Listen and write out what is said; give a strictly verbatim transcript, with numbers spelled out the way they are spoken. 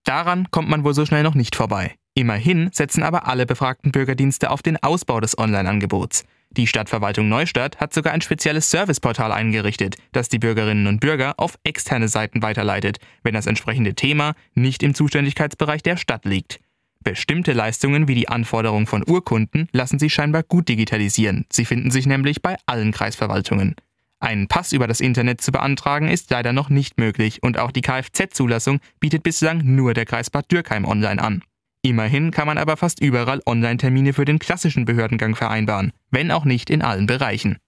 Daran kommt man wohl so schnell noch nicht vorbei. Immerhin setzen aber alle befragten Bürgerdienste auf den Ausbau des Online-Angebots. Die Stadtverwaltung Neustadt hat sogar ein spezielles Serviceportal eingerichtet, das die Bürgerinnen und Bürger auf externe Seiten weiterleitet, wenn das entsprechende Thema nicht im Zuständigkeitsbereich der Stadt liegt. Bestimmte Leistungen wie die Anforderung von Urkunden lassen sich scheinbar gut digitalisieren. Sie finden sich nämlich bei allen Kreisverwaltungen. Einen Pass über das Internet zu beantragen ist leider noch nicht möglich und auch die Kfz-Zulassung bietet bislang nur der Kreis Bad Dürkheim online an. Immerhin kann man aber fast überall Online-Termine für den klassischen Behördengang vereinbaren, wenn auch nicht in allen Bereichen.